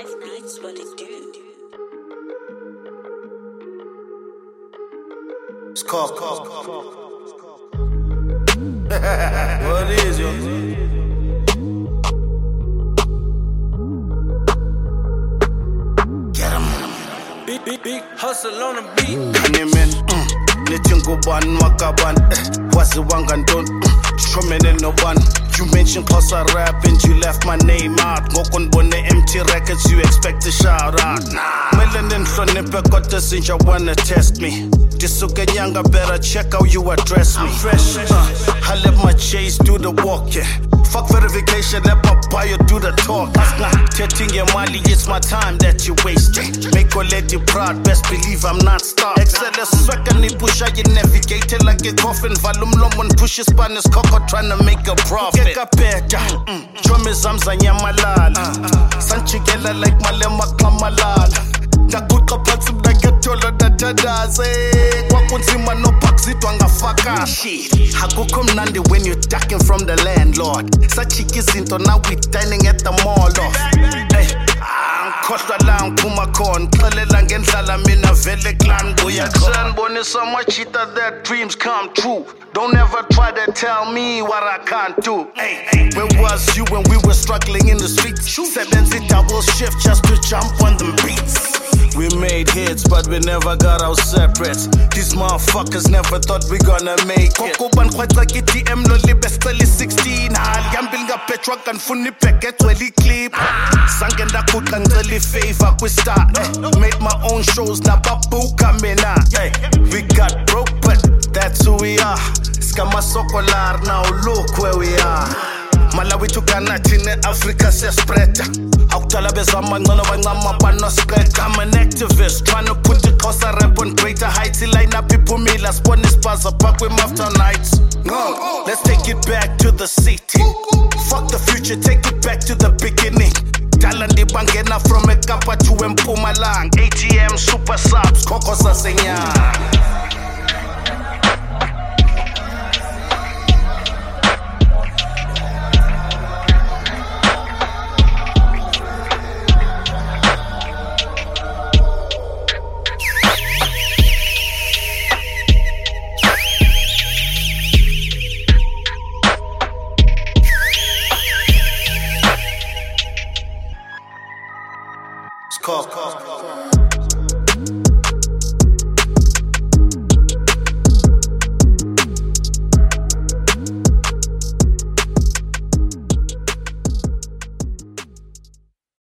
Nice beats, what it do? It's called. What is yo? Get 'em. Big hustle on the beat. Honeyman, Nitinguban Wakaban, Waziwanga don't show me no one. You mentioned cause I rap and you left my name out. Walk on the empty records, you expect a shout out. Melanin from Nipekotas since you wanna test me. Disuke Nyanga, better check how you address me. Fresh, I let my chase do the walk, yeah. Fuck verification, let my bio do the talk. Tetting your money, it's my time that you wasting. Make a lady proud, best believe I'm not stopped. Excellent swag and push you navigate like a coffin. Volume long pushes Spanish coco trying to make a profit. Kapeta, Chome Zamzanya Malala. Sanchigela like Malema Kamalala. Takuka Patsum Nagatolo Dadaze. Wakunzima no Paxito Angafaka. Shit, Hakukum Nandi when you're ducking from the landlord. Sachikis into now we dining at the mall off. Hey, Costa Lang Kumakon, Kalelang and Salamina Vele Clan Boya. Born is so much cheater that dreams come true. Don't ever try to tell me what I can't do. Hey, where was you when we were struggling in the streets? 70 double shift just to jump on them beats. We made hits, but we never got our separates. These motherfuckers never thought we gonna make it. Kokoban quite like ATM, no libestali 16. Yambilga petrol can funny packet, welly clip. Sangenda cook and really favor, we start. Made my own shows, na babu coming out. We got broke, but that's who we are. Skama sokolar, now look where we are. Malawi to Ghana, China, Africa, se spread. I'm an activist, trying to put the cause I rap on greater heights. Line up people me, last one is buzz up with after nights. No, let's take it back to the city. Fuck the future, take it back to the beginning. Talandi Bangena from a Kappa to Mpumalang. ATM, super subs, Kokosa Senya. Call.